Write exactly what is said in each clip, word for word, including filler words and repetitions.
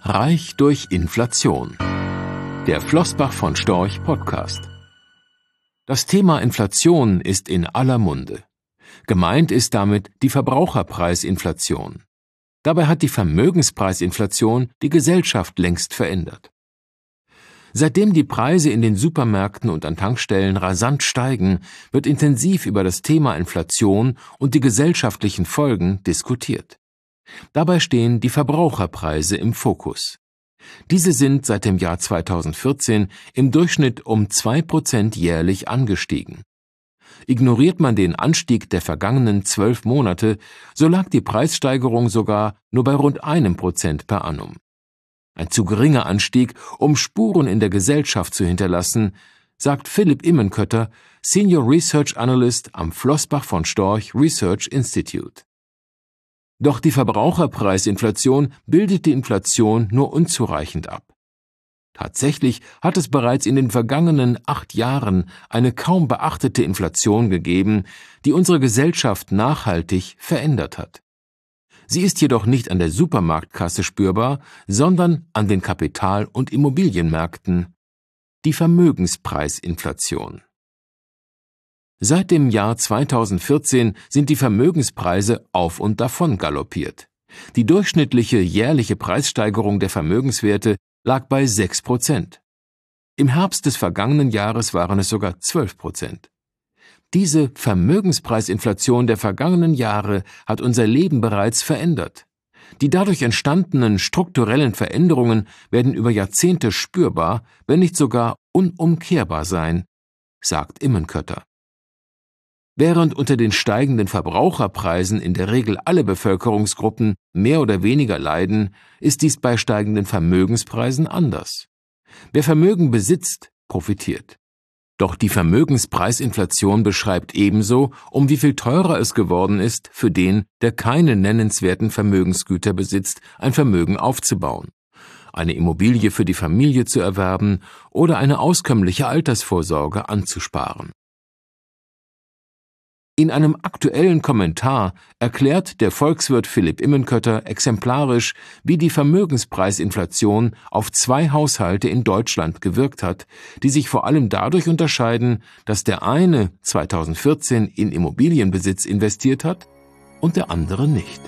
Reich durch Inflation. Der Flossbach von Storch Podcast. Das Thema Inflation ist in aller Munde. Gemeint ist damit die Verbraucherpreisinflation. Dabei hat die Vermögenspreisinflation die Gesellschaft längst verändert. Seitdem die Preise in den Supermärkten und an Tankstellen rasant steigen, wird intensiv über das Thema Inflation und die gesellschaftlichen Folgen diskutiert. Dabei stehen die Verbraucherpreise im Fokus. Diese sind seit dem Jahr zweitausendvierzehn im Durchschnitt um zwei Prozent jährlich angestiegen. Ignoriert man den Anstieg der vergangenen zwölf Monate, so lag die Preissteigerung sogar nur bei rund einem Prozent per annum. Ein zu geringer Anstieg, um Spuren in der Gesellschaft zu hinterlassen, sagt Philipp Immenkötter, Senior Research Analyst am Flossbach von Storch Research Institute. Doch die Verbraucherpreisinflation bildet die Inflation nur unzureichend ab. Tatsächlich hat es bereits in den vergangenen acht Jahren eine kaum beachtete Inflation gegeben, die unsere Gesellschaft nachhaltig verändert hat. Sie ist jedoch nicht an der Supermarktkasse spürbar, sondern an den Kapital- und Immobilienmärkten. Die Vermögenspreisinflation. Seit dem Jahr zweitausendvierzehn sind die Vermögenspreise auf und davon galoppiert. Die durchschnittliche jährliche Preissteigerung der Vermögenswerte lag bei sechs Prozent. Im Herbst des vergangenen Jahres waren es sogar zwölf Prozent. Diese Vermögenspreisinflation der vergangenen Jahre hat unser Leben bereits verändert. Die dadurch entstandenen strukturellen Veränderungen werden über Jahrzehnte spürbar, wenn nicht sogar unumkehrbar sein, sagt Immenkötter. Während unter den steigenden Verbraucherpreisen in der Regel alle Bevölkerungsgruppen mehr oder weniger leiden, ist dies bei steigenden Vermögenspreisen anders. Wer Vermögen besitzt, profitiert. Doch die Vermögenspreisinflation beschreibt ebenso, um wie viel teurer es geworden ist, für den, der keine nennenswerten Vermögensgüter besitzt, ein Vermögen aufzubauen, eine Immobilie für die Familie zu erwerben oder eine auskömmliche Altersvorsorge anzusparen. In einem aktuellen Kommentar erklärt der Volkswirt Philipp Immenkötter exemplarisch, wie die Vermögenspreisinflation auf zwei Haushalte in Deutschland gewirkt hat, die sich vor allem dadurch unterscheiden, dass der eine zweitausendvierzehn in Immobilienbesitz investiert hat und der andere nicht.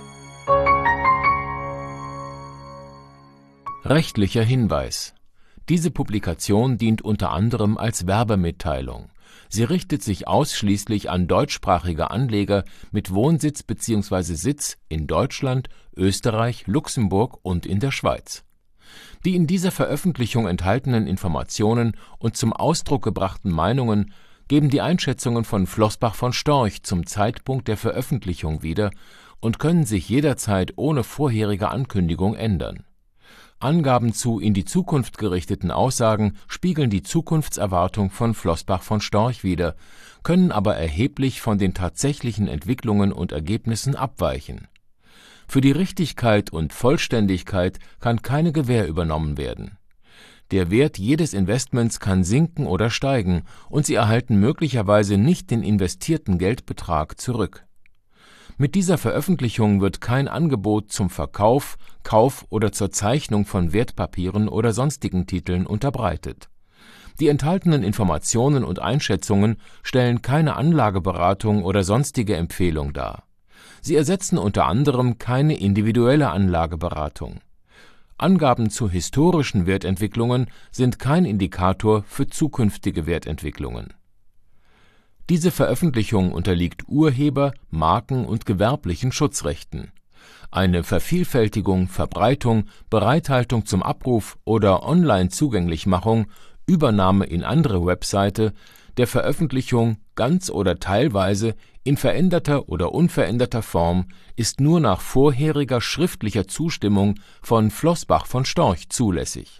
Rechtlicher Hinweis: Diese Publikation dient unter anderem als Werbemitteilung. Sie richtet sich ausschließlich an deutschsprachige Anleger mit Wohnsitz bzw. Sitz in Deutschland, Österreich, Luxemburg und in der Schweiz. Die in dieser Veröffentlichung enthaltenen Informationen und zum Ausdruck gebrachten Meinungen geben die Einschätzungen von Flossbach von Storch zum Zeitpunkt der Veröffentlichung wieder und können sich jederzeit ohne vorherige Ankündigung ändern. Angaben zu in die Zukunft gerichteten Aussagen spiegeln die Zukunftserwartung von Flossbach von Storch wider, können aber erheblich von den tatsächlichen Entwicklungen und Ergebnissen abweichen. Für die Richtigkeit und Vollständigkeit kann keine Gewähr übernommen werden. Der Wert jedes Investments kann sinken oder steigen, und Sie erhalten möglicherweise nicht den investierten Geldbetrag zurück. Mit dieser Veröffentlichung wird kein Angebot zum Verkauf, Kauf oder zur Zeichnung von Wertpapieren oder sonstigen Titeln unterbreitet. Die enthaltenen Informationen und Einschätzungen stellen keine Anlageberatung oder sonstige Empfehlung dar. Sie ersetzen unter anderem keine individuelle Anlageberatung. Angaben zu historischen Wertentwicklungen sind kein Indikator für zukünftige Wertentwicklungen. Diese Veröffentlichung unterliegt Urheber-, Marken- und gewerblichen Schutzrechten. Eine Vervielfältigung, Verbreitung, Bereithaltung zum Abruf oder Online-Zugänglichmachung, Übernahme in andere Webseite, der Veröffentlichung ganz oder teilweise in veränderter oder unveränderter Form ist nur nach vorheriger schriftlicher Zustimmung von Flossbach von Storch zulässig.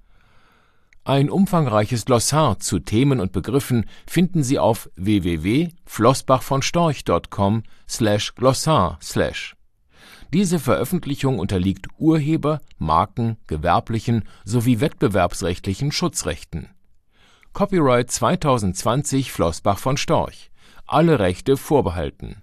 Ein umfangreiches Glossar zu Themen und Begriffen finden Sie auf w w w punkt flossbachvonstorch punkt com slash glossar slash. Diese Veröffentlichung unterliegt Urheber-, Marken-, gewerblichen sowie wettbewerbsrechtlichen Schutzrechten. Copyright zweitausendzwanzig Flossbach von Storch. Alle Rechte vorbehalten.